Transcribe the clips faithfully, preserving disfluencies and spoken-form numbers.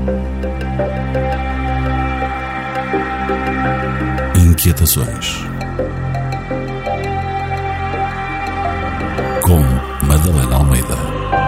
Inquietações com Madalena Almeida.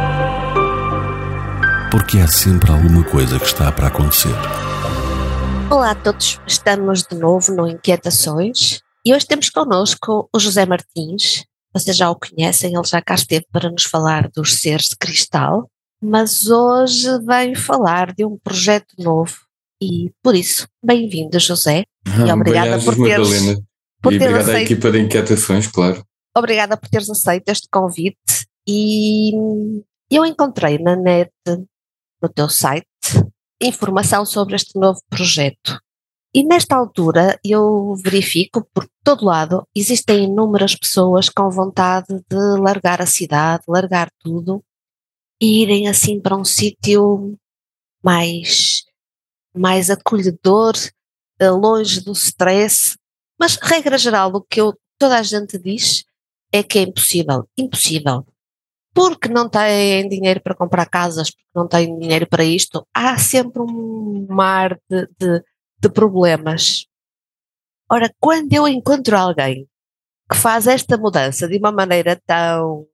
Porque há sempre alguma coisa que está para acontecer. Olá a todos, estamos de novo no Inquietações e hoje temos connosco o José Martins. Vocês já o conhecem, ele já cá esteve para nos falar dos seres de cristal, mas hoje vem falar de um projeto novo e por isso, bem-vindo José. Ah, e obrigada por teres, Madalena. por E teres obrigado à aceito, equipa de Inquietações, claro. obrigada por teres aceito este convite e eu encontrei na net, no teu site, informação sobre este novo projeto. E nesta altura eu verifico, por todo lado, existem inúmeras pessoas com vontade de largar a cidade, largar tudo e irem assim para um sítio mais, mais acolhedor, longe do stress. Mas, regra geral, o que eu, toda a gente diz é que é impossível. Impossível. Porque não têm dinheiro para comprar casas, porque não têm dinheiro para isto. Há sempre um mar de, de de problemas. Ora, quando eu encontro alguém que faz esta mudança de uma maneira tão,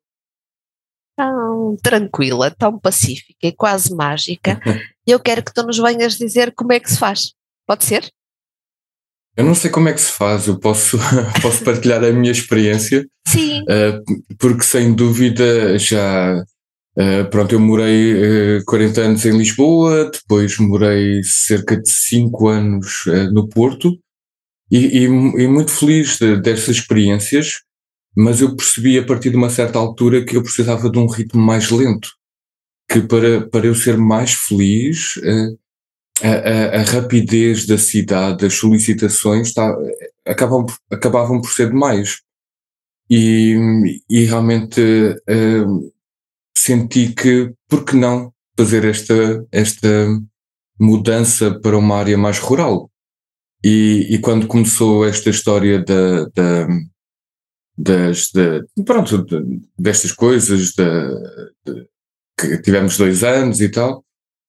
tão tranquila, tão pacífica e quase mágica, eu quero que tu nos venhas dizer como é que se faz. Pode ser? Eu não sei como é que se faz, eu posso, posso partilhar a minha experiência. Sim. Uh, porque sem dúvida já... Uh, pronto, eu morei uh, quarenta anos em Lisboa, depois morei cerca de cinco anos uh, no Porto e, e, e muito feliz de, destas experiências, mas eu percebi a partir de uma certa altura que eu precisava de um ritmo mais lento, que para, para eu ser mais feliz, uh, a, a, a rapidez da cidade, as solicitações tá, acabam, acabavam por ser demais e, e realmente... Uh, senti que, por que não fazer esta, esta mudança para uma área mais rural? E, e quando começou esta história da, da, das, da, pronto, destas coisas, da, de, que tivemos dois anos e tal,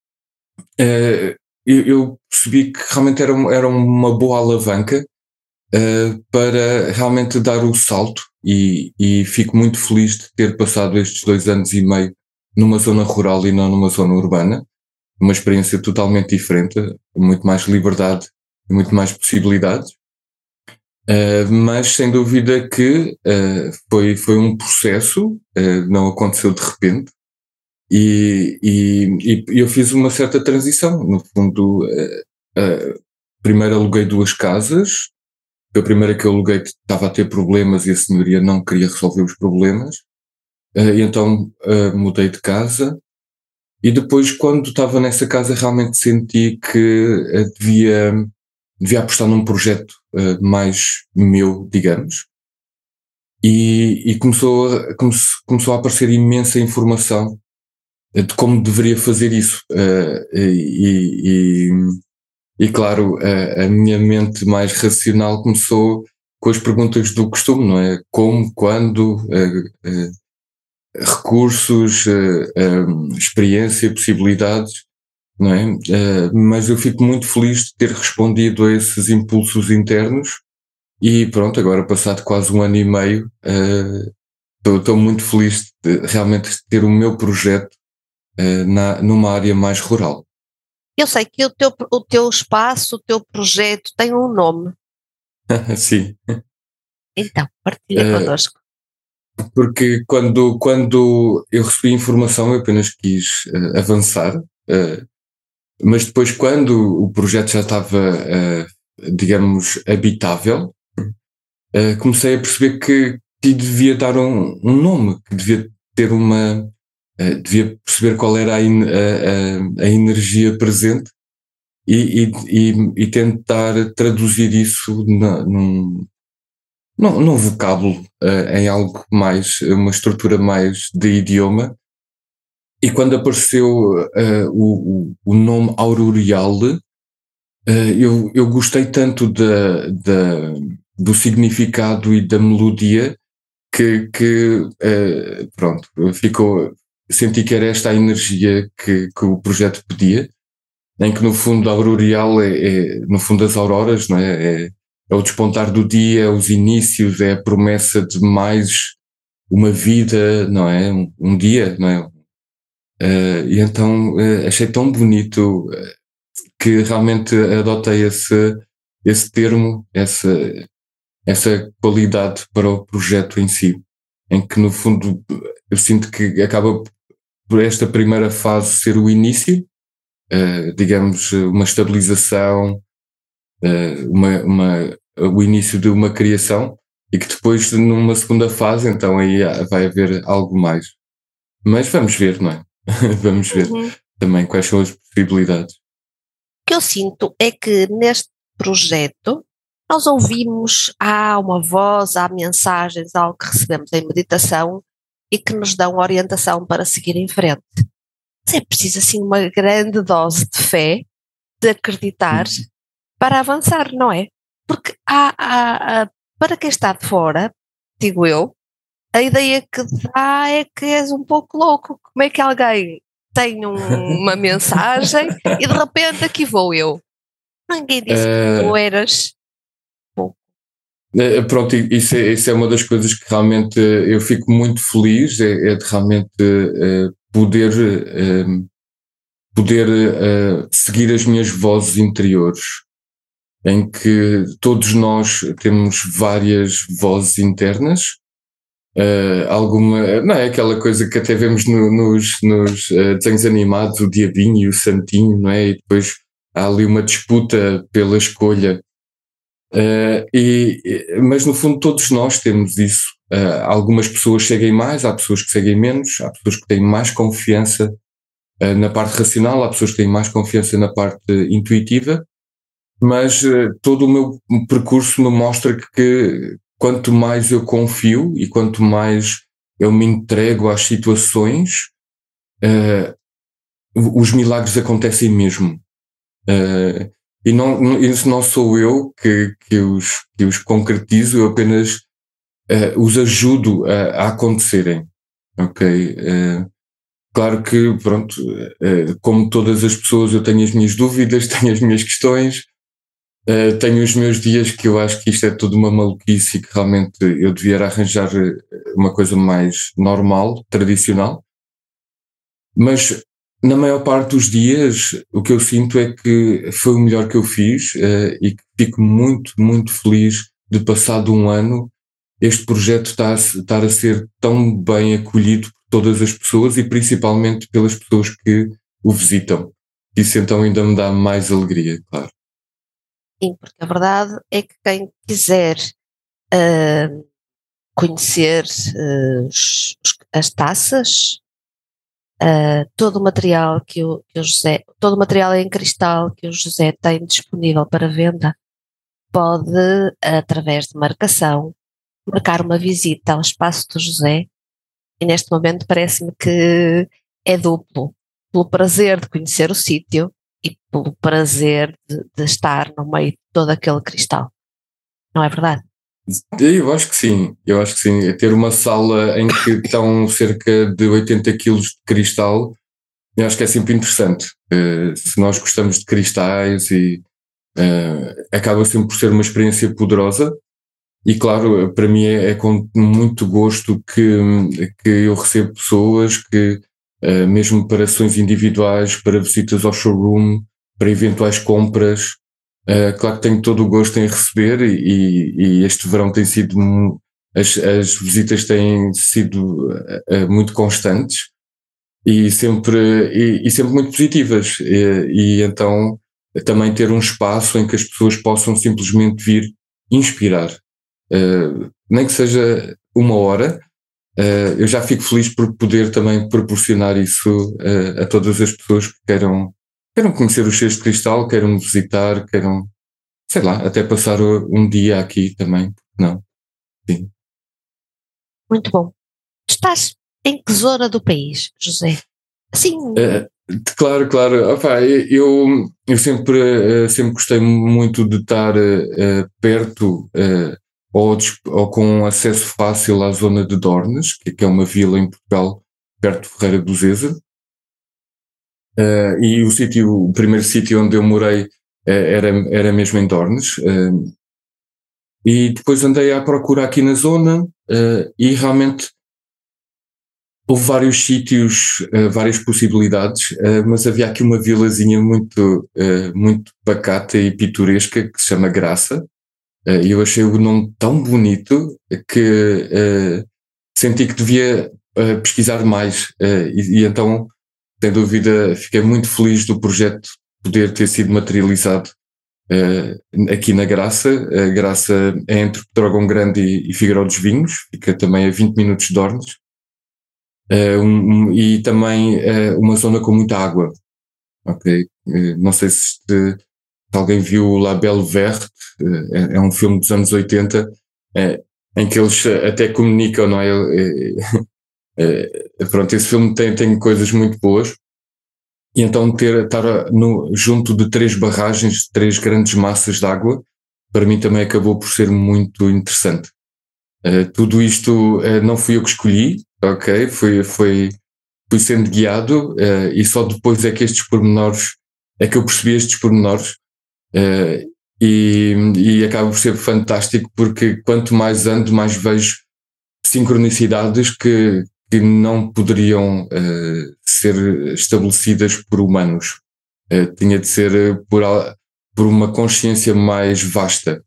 uh, eu, eu percebi que realmente era, era uma boa alavanca uh, para realmente dar o salto. E, e fico muito feliz de ter passado estes dois anos e meio numa zona rural e não numa zona urbana, uma experiência totalmente diferente, muito mais liberdade e muito mais possibilidades, uh, mas sem dúvida que uh, foi, foi um processo, uh, não aconteceu de repente, e, e, e eu fiz uma certa transição, no fundo, uh, uh, primeiro aluguei duas casas. A primeira que eu aluguei estava a ter problemas e a senhoria não queria resolver os problemas, uh, e então uh, mudei de casa. E depois, quando estava nessa casa, realmente senti que uh, devia, devia apostar num projeto uh, mais meu, digamos. E, e começou, a, come, começou a aparecer imensa informação uh, de como deveria fazer isso. Uh, e, e E claro, a, a minha mente mais racional começou com as perguntas do costume, não é? Como, quando, uh, uh, recursos, uh, um, experiência, possibilidades, não é? Uh, mas eu fico muito feliz de ter respondido a esses impulsos internos e pronto, agora passado quase um ano e meio, estou uh, muito feliz de realmente ter o meu projeto uh, na, numa área mais rural. Eu sei que o teu, o teu espaço, o teu projeto tem um nome. Sim. Então, partilha uh, connosco. Porque quando, quando eu recebi informação eu apenas quis uh, avançar, uh, mas depois quando o projeto já estava, uh, digamos, habitável, uh, comecei a perceber que, que devia dar um, um nome, que devia ter uma... Uh, devia perceber qual era a, in, a, a, a energia presente e, e, e, e tentar traduzir isso na, num, num, num vocábulo, uh, em algo mais, uma estrutura mais de idioma. E quando apareceu uh, o, o nome Auroreal, uh, eu, eu gostei tanto da, da, do significado e da melodia que, que uh, pronto, ficou... Senti que era esta a energia que, que o projeto pedia em que no fundo a auroreal é, é no fundo as auroras, não é? É, é o despontar do dia, os inícios, é a promessa de mais uma vida, não é? Um, um dia, não é? Uh, e então uh, achei tão bonito uh, que realmente adotei esse, esse termo, essa, essa qualidade para o projeto em si, em que no fundo eu sinto que acaba por esta primeira fase ser o início, uh, digamos, uma estabilização, uh, uma, uma, o início de uma criação, e que depois numa segunda fase então aí vai haver algo mais. Mas vamos ver, não é? Vamos ver Uhum. também quais são as possibilidades. O que eu sinto é que neste projeto nós ouvimos, há uma voz, há mensagens, algo que recebemos em meditação e que nos dão orientação para seguir em frente. Mas é preciso assim uma grande dose de fé, de acreditar, Uhum. para avançar, não é? Porque há, há, há, para quem está de fora, digo eu, a ideia que dá é que és um pouco louco. Como é que alguém tem um, uma mensagem e de repente aqui vou eu? Ninguém disse que tu Uh, eras pouco. uh, pronto, isso é, isso é uma das coisas que realmente eu fico muito feliz, é, é de realmente uh, poder, uh, poder uh, seguir as minhas vozes interiores, em que todos nós temos várias vozes internas. Uh, alguma, não é aquela coisa que até vemos no, nos, nos uh, desenhos animados, o diabinho e o santinho, não é? E depois há ali uma disputa pela escolha. Uh, e, mas no fundo todos nós temos isso. Uh, algumas pessoas seguem mais, há pessoas que seguem menos, há pessoas que têm mais confiança uh, na parte racional, há pessoas que têm mais confiança na parte intuitiva, mas uh, todo o meu percurso me mostra que, que quanto mais eu confio e quanto mais eu me entrego às situações, uh, os milagres acontecem mesmo. Uh, e não, isso não sou eu que, que, os, que os concretizo, eu apenas uh, os ajudo a, a acontecerem. Ok? Uh, claro que, pronto, uh, como todas as pessoas, eu tenho as minhas dúvidas, tenho as minhas questões. Uh, tenho os meus dias que eu acho que isto é tudo uma maluquice e que realmente eu devia arranjar uma coisa mais normal, tradicional. Mas na maior parte dos dias o que eu sinto é que foi o melhor que eu fiz uh, e que fico muito, muito feliz de, passado um ano, este projeto estar a, estar a ser tão bem acolhido por todas as pessoas e principalmente pelas pessoas que o visitam. Isso então ainda me dá mais alegria, claro. Sim, porque a verdade é que quem quiser uh, conhecer uh, os, as taças, uh, todo o material que o, que o José, todo o material em cristal que o José tem disponível para venda, pode, através de marcação, marcar uma visita ao espaço do José, e neste momento parece-me que é duplo, pelo prazer de conhecer o sítio e pelo prazer de, de estar no meio de todo aquele cristal. Não é verdade? Eu acho que sim, eu acho que sim. É ter uma sala em que estão cerca de oitenta quilos de cristal, eu acho que é sempre interessante. Uh, se nós gostamos de cristais, e uh, acaba sempre por ser uma experiência poderosa. E claro, para mim é, é com muito gosto que, que eu recebo pessoas que, uh, mesmo para ações individuais, para visitas ao showroom, para eventuais compras, uh, claro que tenho todo o gosto em receber, e, e este verão tem sido, as, as visitas têm sido uh, muito constantes e sempre, e, e sempre muito positivas, e, e então também ter um espaço em que as pessoas possam simplesmente vir inspirar. Uh, nem que seja uma hora, uh, eu já fico feliz por poder também proporcionar isso uh, a todas as pessoas que queiram, queiram conhecer os cheiros de cristal, queiram visitar, queiram, sei lá, até passar um dia aqui também, não? Sim. Muito bom. Estás em que zona do país, José? Sim. Uh, claro, claro. Opa, eu, eu sempre, uh, sempre gostei muito de estar uh, perto, uh, Ou, ou com acesso fácil à zona de Dornes, que é uma vila em Portugal, perto de Ferreira do Zeza. Uh, e o sítio, o primeiro sítio onde eu morei uh, era, era mesmo em Dornes. Uh, e depois andei à procura aqui na zona uh, e realmente houve vários sítios, uh, várias possibilidades, uh, mas havia aqui uma vilazinha muito, uh, muito pacata e pitoresca que se chama Graça. Uh, e eu achei o nome tão bonito que uh, senti que devia uh, pesquisar mais. Uh, e, e então, sem dúvida, fiquei muito feliz do projeto poder ter sido materializado uh, aqui na Graça. A Graça é entre Pedrógão Grande e, e Figueiró dos Vinhos, fica também a vinte minutos de Dornes. Uh, um, e também uh, uma zona com muita água. Ok, uh, não sei se, se alguém viu La Belle Verte, uh, é, é um filme dos anos oitenta, uh, em que eles até comunicam, não é? Uh, uh, pronto, esse filme tem, tem coisas muito boas. E então ter, estar no, junto de três barragens, três grandes massas de água, para mim também acabou por ser muito interessante. Uh, tudo isto uh, não fui eu que escolhi, ok? Foi, foi, fui sendo guiado uh, e só depois é que estes pormenores, é que eu percebi estes pormenores uh, e, e acaba por ser fantástico porque quanto mais ando, mais vejo sincronicidades que, que não poderiam uh, ser estabelecidas por humanos. Uh, tinha de ser por, por uma consciência mais vasta.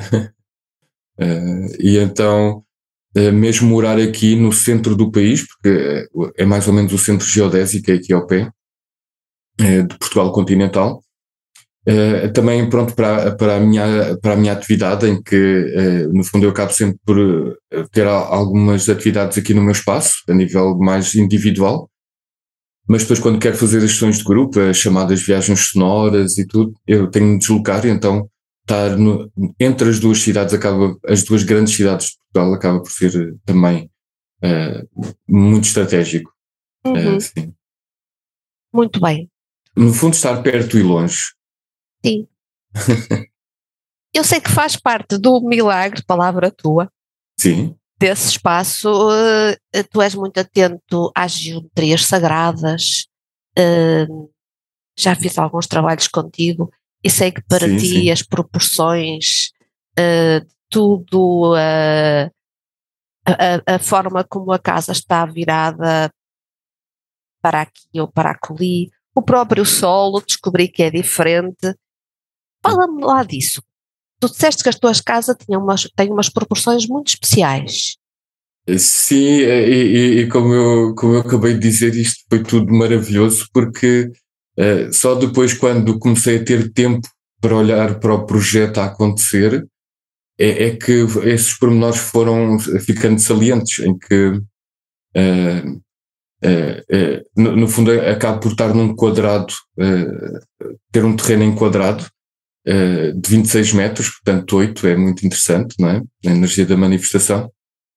Uh, e então, uh, mesmo morar aqui no centro do país, porque uh, é mais ou menos o centro geodésico aqui ao pé, uh, de Portugal continental, uh, também pronto para, para, a minha, para a minha atividade, em que uh, no fundo eu acabo sempre por uh, ter algumas atividades aqui no meu espaço, a nível mais individual, mas depois quando quero fazer as sessões de grupo, as chamadas viagens sonoras e tudo, eu tenho de me deslocar e então estar no, entre as duas cidades, acaba, as duas grandes cidades de Portugal, acaba por ser também uh, muito estratégico. Uhum. Uh, sim. Muito bem. No fundo, estar perto e longe. Sim. Eu sei que faz parte do milagre, palavra tua, sim. desse espaço. Uh, tu és muito atento às geometrias sagradas, uh, já fiz alguns trabalhos contigo. E sei que para sim, ti sim. as proporções, uh, tudo, uh, a, a forma como a casa está virada para aqui ou para acolhi, o próprio solo, descobri que é diferente. Fala-me lá disso. Tu disseste que as tuas casas tinham umas, têm umas proporções muito especiais. Sim, e, e, e como, eu, como eu acabei de dizer, isto foi tudo maravilhoso, porque uh, só depois quando comecei a ter tempo para olhar para o projeto a acontecer, é, é que esses pormenores foram ficando salientes, em que uh, uh, uh, no, no fundo acabo por estar num quadrado, uh, ter um terreno enquadrado uh, de vinte e seis metros, portanto oito, é muito interessante, não é? A energia da manifestação,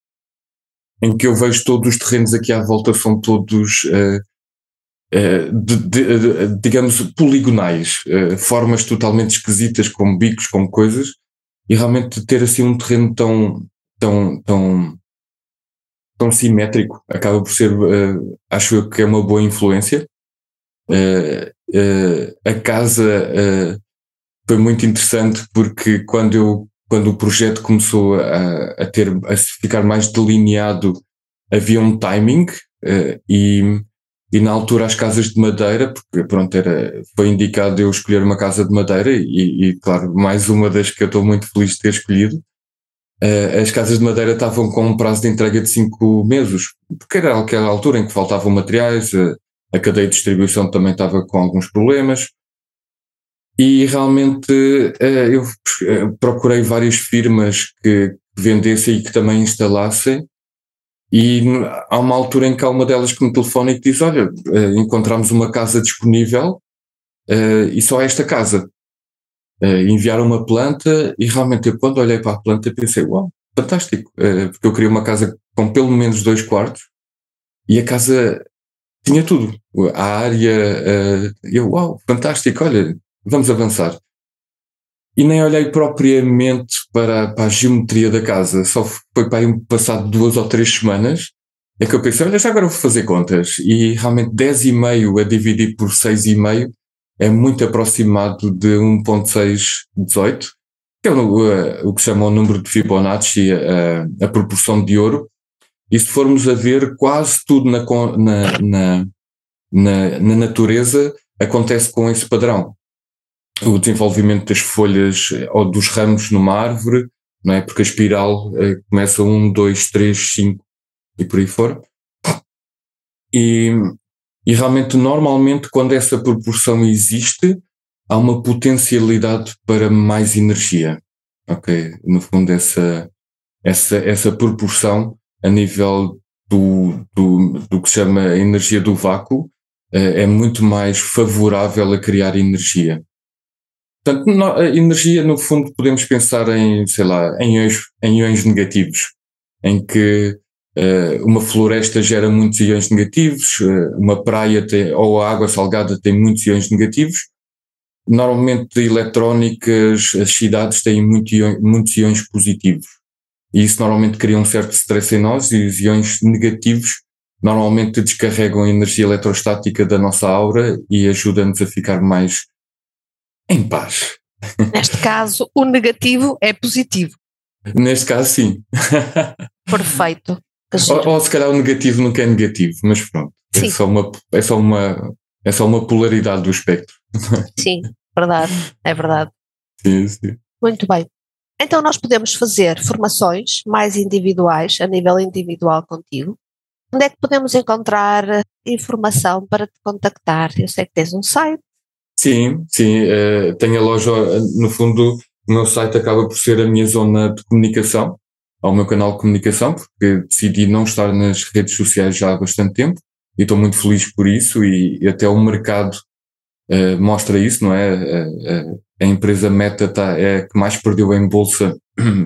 em que eu vejo todos os terrenos aqui à volta são todos, uh, uh, de, de, de, digamos, poligonais, uh, formas totalmente esquisitas, como bicos, como coisas, e realmente ter assim um terreno tão, tão, tão, tão simétrico acaba por ser, uh, acho eu que é uma boa influência. Uh, uh, a casa uh, foi muito interessante porque quando eu quando o projeto começou a, a ter a ficar mais delineado, havia um timing uh, e, e na altura as casas de madeira, porque pronto, era, foi indicado eu escolher uma casa de madeira e, e claro, mais uma das que eu estou muito feliz de ter escolhido. Uh, as casas de madeira estavam com um prazo de entrega de cinco meses, porque era aquela altura em que faltavam materiais, a, a cadeia de distribuição também estava com alguns problemas. E realmente uh, eu uh, procurei várias firmas que vendessem e que também instalassem, e há uma altura em que há uma delas que me telefona e que diz, olha, uh, encontramos uma casa disponível uh, e só esta casa. Uh, enviaram uma planta e realmente eu quando olhei para a planta pensei, uau, fantástico, uh, porque eu queria uma casa com pelo menos dois quartos e a casa tinha tudo, a área, uh, eu, uau, fantástico, olha, vamos avançar. E nem olhei propriamente para, para a geometria da casa, só foi para aí passado duas ou três semanas é que eu pensei, olha, já agora vou fazer contas, e realmente dez vírgula cinco a dividir por seis vírgula cinco é muito aproximado de um vírgula seiscentos e dezoito, que é o, o que se chama o número de Fibonacci, a, a proporção de ouro, e se formos a ver, quase tudo na, na, na, na, na natureza acontece com esse padrão. O desenvolvimento das folhas ou dos ramos numa árvore, não é? Porque a espiral eh, começa um, dois, três, cinco e por aí fora. E, e realmente, normalmente, quando essa proporção existe, há uma potencialidade para mais energia. Ok? No fundo, essa, essa, essa proporção a nível do, do, do que se chama a energia do vácuo eh, é muito mais favorável a criar energia. Portanto, a energia, no fundo, podemos pensar em, sei lá, em iões, em iões negativos, em que uh, uma floresta gera muitos iões negativos, uh, uma praia tem, ou a água salgada tem muitos iões negativos. Normalmente, eletrónicas, as cidades têm muito iões, muitos iões positivos. E isso normalmente cria um certo stress em nós, e os iões negativos normalmente descarregam a energia eletrostática da nossa aura e ajudam-nos a ficar mais em paz. Neste caso, o negativo é positivo. Neste caso, sim. Perfeito. Ou, ou se calhar o negativo nunca é negativo, mas pronto. É só, uma, é, só uma, é só uma polaridade do espectro. Sim, verdade. É verdade. Sim, sim. Muito bem. Então nós podemos fazer formações mais individuais, a nível individual contigo. Onde é que podemos encontrar informação para te contactar? Eu sei que tens um site. Sim, sim, uh, tenho a loja, no fundo o meu site acaba por ser a minha zona de comunicação, ao meu canal de comunicação, porque decidi não estar nas redes sociais já há bastante tempo e estou muito feliz por isso, e, e até o mercado uh, mostra isso, não é? Uh, uh, a empresa Meta tá, é a que mais perdeu em bolsa,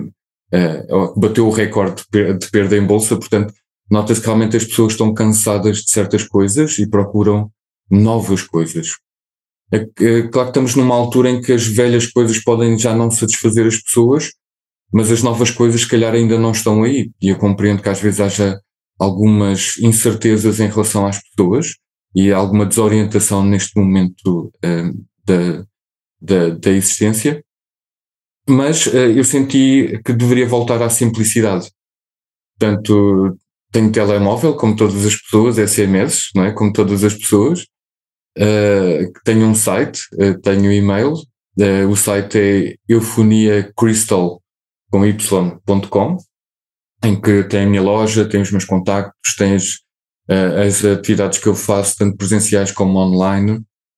uh, bateu o recorde de, per- de perda em bolsa, portanto nota-se que realmente as pessoas estão cansadas de certas coisas e procuram novas coisas. É, é, claro que estamos numa altura em que as velhas coisas podem já não satisfazer as pessoas, mas as novas coisas se calhar ainda não estão aí, e eu compreendo que às vezes haja algumas incertezas em relação às pessoas e alguma desorientação neste momento uh, da, da, da existência, mas uh, eu senti que deveria voltar à simplicidade. Portanto, tenho telemóvel, como todas as pessoas, S M S, não é? Como todas as pessoas. Uh, tenho um site, uh, tenho e-mail, uh, o site é eufoniacrystal com y ponto com, em que tem a minha loja, tem os meus contactos, tem as, uh, as atividades que eu faço, tanto presenciais como online,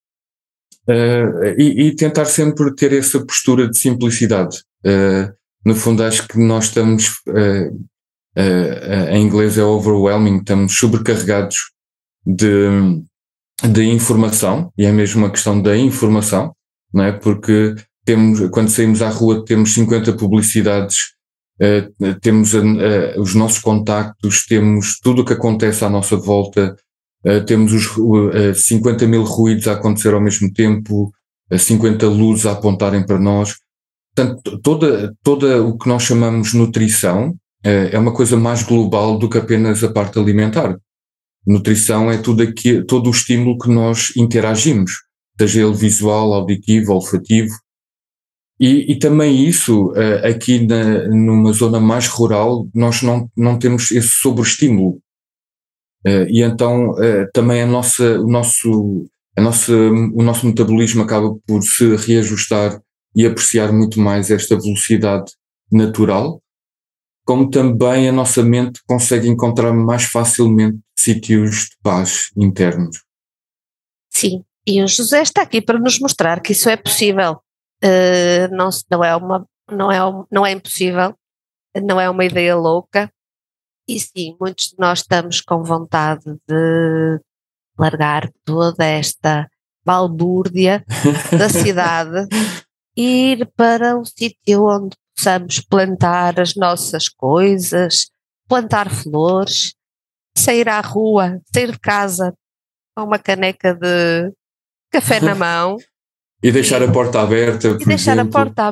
uh, e, e tentar sempre ter essa postura de simplicidade. Uh, no fundo, acho que nós estamos, uh, uh, em inglês é overwhelming, estamos sobrecarregados de de informação, e é mesmo uma questão da informação, não é? Porque temos, quando saímos à rua temos cinquenta publicidades, uh, temos uh, os nossos contactos, temos tudo o que acontece à nossa volta, uh, temos os uh, cinquenta mil ruídos a acontecer ao mesmo tempo, uh, cinquenta luzes a apontarem para nós. Portanto, toda, toda o que nós chamamos nutrição uh, é uma coisa mais global do que apenas a parte alimentar. Nutrição é tudo aqui, todo o estímulo que nós interagimos, seja ele visual, auditivo, olfativo. E, e também isso, uh, aqui na, numa zona mais rural, nós não, não temos esse sobreestímulo. Uh, e então uh, também a nossa, o, nosso, a nossa, o nosso metabolismo acaba por se reajustar e apreciar muito mais esta velocidade natural, como também a nossa mente consegue encontrar mais facilmente sítios de paz internos. Sim, e o José está aqui para nos mostrar que isso é possível. Uh, não, não, é uma, não, é, não é impossível, não é uma ideia louca, e sim, muitos de nós estamos com vontade de largar toda esta balbúrdia da cidade e ir para um sítio onde possamos plantar as nossas coisas, plantar flores, sair à rua, sair de casa com uma caneca de café na mão. E deixar a porta aberta, E por deixar exemplo. a porta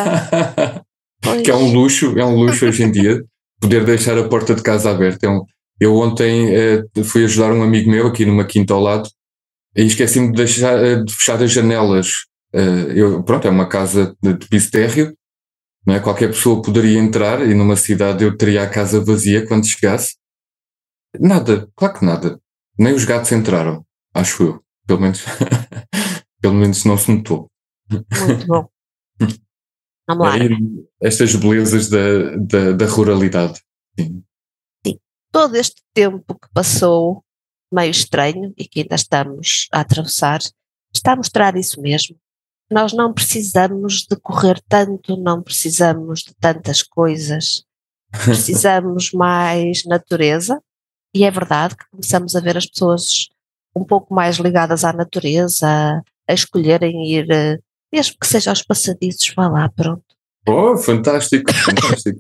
aberta. Que é um luxo, é um luxo hoje em dia, poder deixar a porta de casa aberta. É um, Eu ontem uh, fui ajudar um amigo meu aqui numa quinta ao lado e esqueci-me de, deixar, de fechar as janelas. Uh, eu, pronto, é uma casa de, de piso térreo, não é? Qualquer pessoa poderia entrar e numa cidade eu teria a casa vazia quando chegasse. Nada, claro que nada. Nem os gatos entraram, acho eu. Pelo menos, pelo menos não se notou. Muito bom. Vamos lá. É, estas belezas da, da, da ruralidade. Sim. Sim. Todo este tempo que passou, meio estranho, e que ainda estamos a atravessar, está a mostrar isso mesmo. Nós não precisamos de correr tanto, não precisamos de tantas coisas, precisamos mais natureza, e é verdade que começamos a ver as pessoas um pouco mais ligadas à natureza, a escolherem ir, mesmo que seja aos passadiços, vá lá, pronto. Oh, fantástico, fantástico.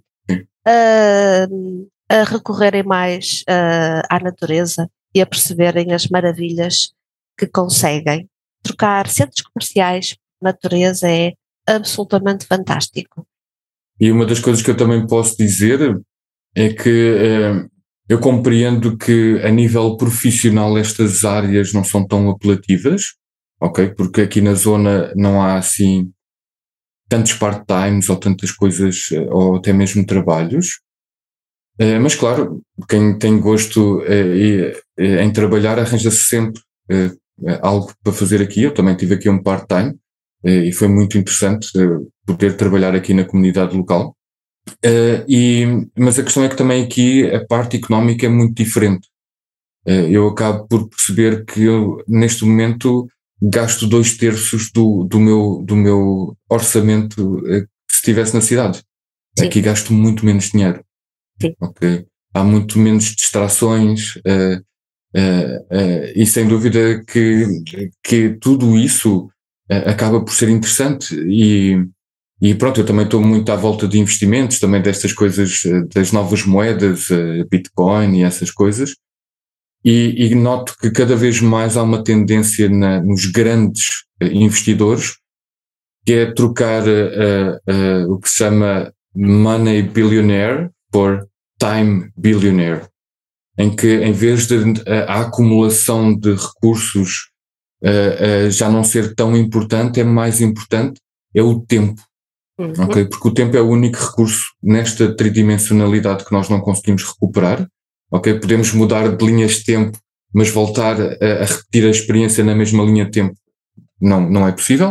a, a recorrerem mais uh, à natureza e a perceberem as maravilhas que conseguem. Trocar centros comerciais por natureza é absolutamente fantástico. E uma das coisas que eu também posso dizer é que uh, eu compreendo que a nível profissional estas áreas não são tão apelativas, ok? Porque aqui na zona não há assim tantos part-times ou tantas coisas, ou até mesmo trabalhos. Uh, mas claro, quem tem gosto uh, em trabalhar arranja-se sempre uh, algo para fazer aqui. Eu também tive aqui um part-time uh, e foi muito interessante uh, poder trabalhar aqui na comunidade local. Uh, e, mas a questão é que também aqui a parte económica é muito diferente. Uh, eu acabo por perceber que eu, neste momento, gasto dois terços do, do, meu, do meu orçamento uh, se estivesse na cidade. Sim. Aqui gasto muito menos dinheiro. Sim. Okay? Há muito menos distrações uh, uh, uh, e sem dúvida que, que tudo isso uh, acaba por ser interessante. E E pronto, eu também estou muito à volta de investimentos, também destas coisas, das novas moedas, Bitcoin e essas coisas, e, e noto que cada vez mais há uma tendência na, nos grandes investidores, que é trocar uh, uh, o que se chama money billionaire por time billionaire, em que em vez de uh, a acumulação de recursos uh, uh, já não ser tão importante, é mais importante, é o tempo. Uhum. Okay? Porque o tempo é o único recurso nesta tridimensionalidade que nós não conseguimos recuperar. Okay? Podemos mudar de linhas de tempo, mas voltar a, a repetir a experiência na mesma linha de tempo não, não é possível.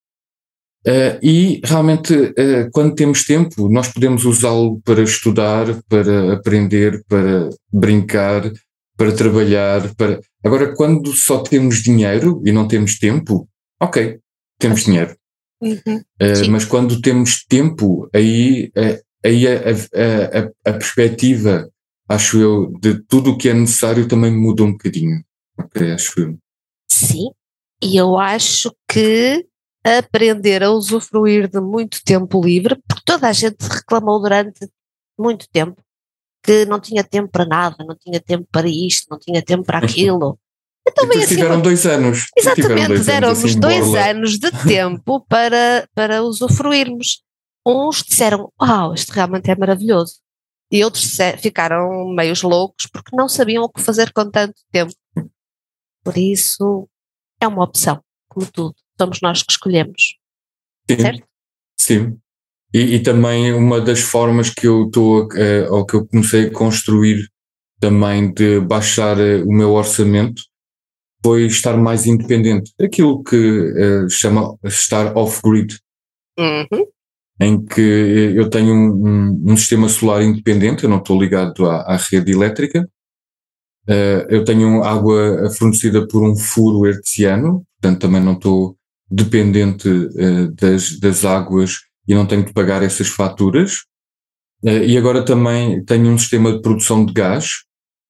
Uh, e realmente, uh, quando temos tempo, nós podemos usá-lo para estudar, para aprender, para brincar, para trabalhar. Para... Agora, quando só temos dinheiro e não temos tempo, ok, temos dinheiro. Uhum. Uh, mas quando temos tempo, aí, uh, aí a, a, a, a perspectiva, acho eu, de tudo o que é necessário também muda um bocadinho. Ok, acho eu. Sim, e eu acho que aprender a usufruir de muito tempo livre, porque toda a gente reclamou durante muito tempo que não tinha tempo para nada, não tinha tempo para isto, não tinha tempo para aquilo. Então, e assim, tiveram dois anos. Exatamente, deram-nos assim, dois borla. anos de tempo para, para usufruirmos. Uns disseram, uau, isto realmente é maravilhoso. E outros ficaram meios loucos porque não sabiam o que fazer com tanto tempo. Por isso, é uma opção, como tudo. Somos nós que escolhemos. Sim, certo? Sim. E, e também uma das formas que eu estou, uh, ou que eu comecei a construir também de baixar uh, o meu orçamento, foi estar mais independente. Aquilo que uh, chama estar off-grid. Uhum. Em que eu tenho um, um, um sistema solar independente, eu não estou ligado à, à rede elétrica. Uh, eu tenho água fornecida por um furo hertziano, portanto também não estou dependente uh, das, das águas e não tenho de pagar essas faturas. Uh, e agora também tenho um sistema de produção de gás,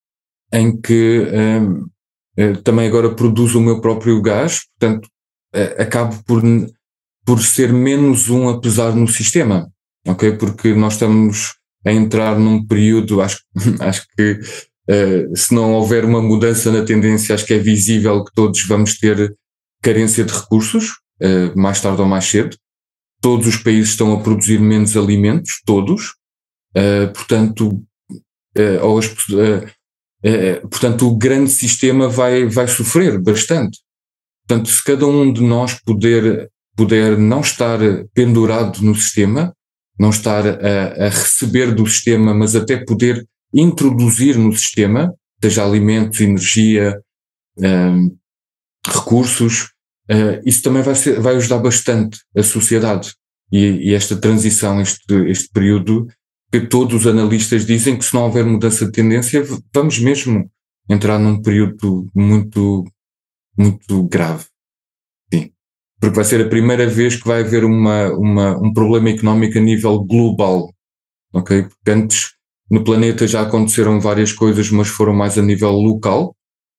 em que um, uh, também agora produzo o meu próprio gás, portanto uh, acabo por, por ser menos um a pesar no sistema, ok? Porque nós estamos a entrar num período, acho, acho que uh, se não houver uma mudança na tendência, acho que é visível que todos vamos ter carência de recursos, uh, mais tarde ou mais cedo. Todos os países estão a produzir menos alimentos, todos, uh, portanto, uh, ou as, uh, Uh, portanto, o grande sistema vai, vai sofrer bastante. Portanto, se cada um de nós puder, puder não estar pendurado no sistema, não estar a, a receber do sistema, mas até poder introduzir no sistema, seja alimentos, energia, um, recursos, uh, isso também vai, ser, vai ajudar bastante a sociedade. E, e esta transição, este, este período, que todos os analistas dizem que se não houver mudança de tendência, vamos mesmo entrar num período muito, muito grave. Sim. Porque vai ser a primeira vez que vai haver uma, uma, um problema económico a nível global. Ok? Porque antes, no planeta já aconteceram várias coisas, mas foram mais a nível local.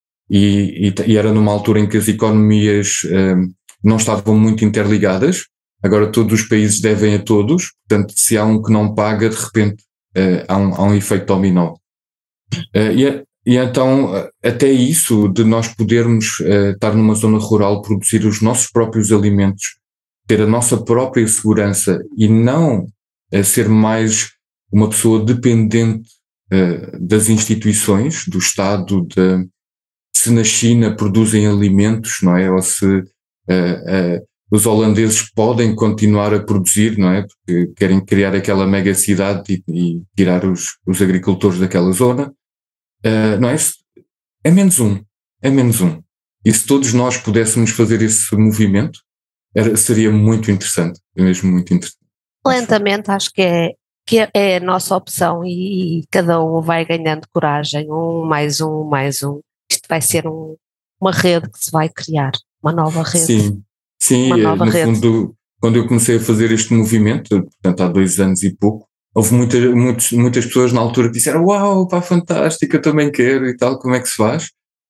E, e, e era numa altura em que as economias um, não estavam muito interligadas. Agora todos os países devem a todos, portanto, se há um que não paga, de repente uh, há, um, há um efeito dominó. Uh, e, e então, uh, até isso, de nós podermos uh, estar numa zona rural, produzir os nossos próprios alimentos, ter a nossa própria segurança e não uh, ser mais uma pessoa dependente uh, das instituições, do Estado, de, se na China produzem alimentos, não é? Ou se... Uh, uh, os holandeses podem continuar a produzir, não é? Porque querem criar aquela mega cidade e, e tirar os, os agricultores daquela zona. Uh, não é? É menos um. É menos um. E se todos nós pudéssemos fazer esse movimento, era, seria muito interessante. É mesmo muito interessante. Lentamente, acho que é, que é a nossa opção e, e cada um vai ganhando coragem. Um mais um, mais um. Isto vai ser um, uma rede que se vai criar. Uma nova rede. Sim. Sim, no rede. Fundo, quando eu comecei a fazer este movimento, portanto há dois anos e pouco, houve muita, muitos, muitas pessoas na altura que disseram: uau, pá, fantástico, eu também quero e tal, como é que se faz?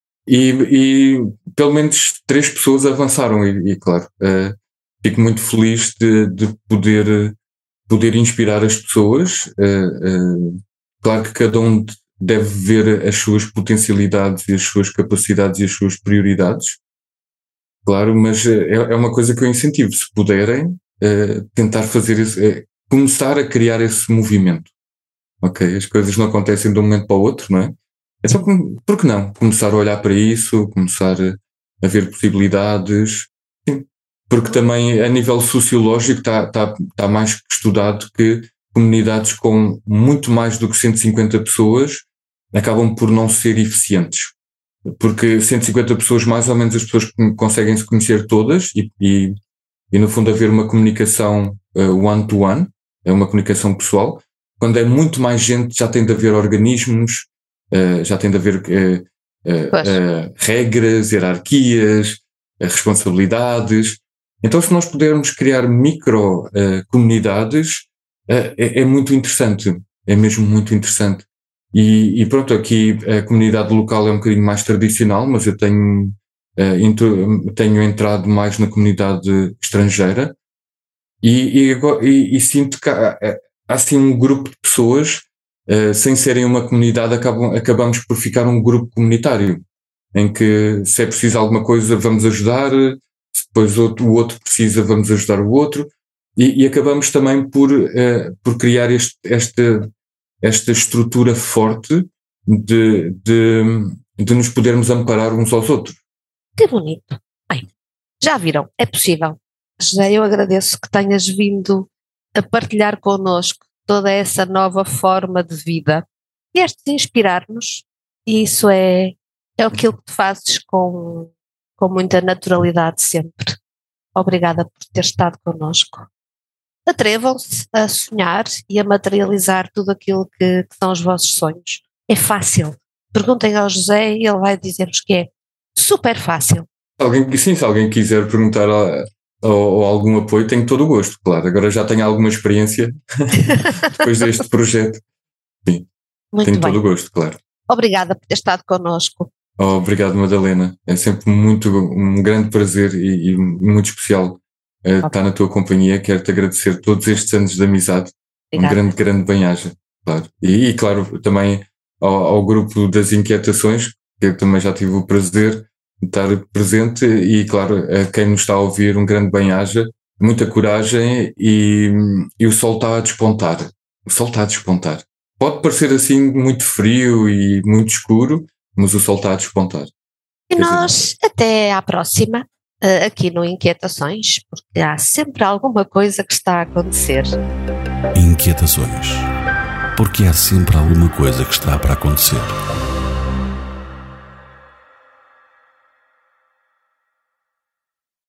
E, e pelo menos três pessoas avançaram e, e claro, uh, fico muito feliz de, de poder, poder inspirar as pessoas. Uh, uh, claro que cada um deve ver as suas potencialidades e as suas capacidades e as suas prioridades. Claro, mas é, é uma coisa que eu incentivo, se puderem, uh, tentar fazer isso, é, começar a criar esse movimento. Ok, as coisas não acontecem de um momento para o outro, não é? Então, por que não? Começar a olhar para isso, começar a, a ver possibilidades. Sim. Porque também, a nível sociológico, está, está, está mais estudado que comunidades com muito mais do que cento e cinquenta pessoas acabam por não ser eficientes. Porque cento e cinquenta pessoas, mais ou menos as pessoas conseguem se conhecer todas e, e, e no fundo haver uma comunicação uh, one-to-one, é uma comunicação pessoal. Quando é muito mais gente, já tem de haver organismos, uh, já tem de haver uh, uh, uh, regras, hierarquias, uh, responsabilidades. Então, se nós pudermos criar micro uh, comunidades, uh, é, é muito interessante, é mesmo muito interessante. E, e pronto, aqui a comunidade local é um bocadinho mais tradicional, mas eu tenho, uh, intro, tenho entrado mais na comunidade estrangeira e, e, e, e sinto que há, há assim um grupo de pessoas, uh, sem serem uma comunidade, acabam, acabamos por ficar um grupo comunitário, em que se é preciso alguma coisa vamos ajudar, se depois outro, o outro precisa vamos ajudar o outro, e, e acabamos também por, uh, por criar este, este esta estrutura forte de, de, de nos podermos amparar uns aos outros. Que bonito. Bem, já viram, é possível. José, eu agradeço que tenhas vindo a partilhar connosco toda essa nova forma de vida. Vieste inspirar-nos e isso é, é aquilo que tu fazes com, com muita naturalidade sempre. Obrigada por ter estado connosco. Atrevam-se a sonhar e a materializar tudo aquilo que, que são os vossos sonhos. É fácil. Perguntem ao José e ele vai dizer-vos que é super fácil. Alguém, sim, se alguém quiser perguntar a, a, a algum apoio, tenho todo o gosto, claro. Agora já tenho alguma experiência depois deste projeto. Sim, muito tenho bem. todo o gosto, claro. Obrigada por ter estado connosco. Oh, obrigado, Madalena. É sempre muito, um grande prazer e, e muito especial uh, okay. estar na tua companhia. Quero-te agradecer todos estes anos de amizade. Obrigada. Um grande, grande bem-aja, claro. E, e, claro, também ao, ao grupo das inquietações, que eu também já tive o prazer de estar presente, e, claro, a quem nos está a ouvir, um grande bem-aja, muita coragem, e, e o sol está a despontar. O sol está a despontar. pode parecer assim muito frio e muito escuro, mas o sol está a despontar. E Quer dizer, nós, até à próxima, eh, aqui no Inquietações, porque há sempre alguma coisa que está a acontecer. Inquietações. Porque há sempre alguma coisa que está para acontecer.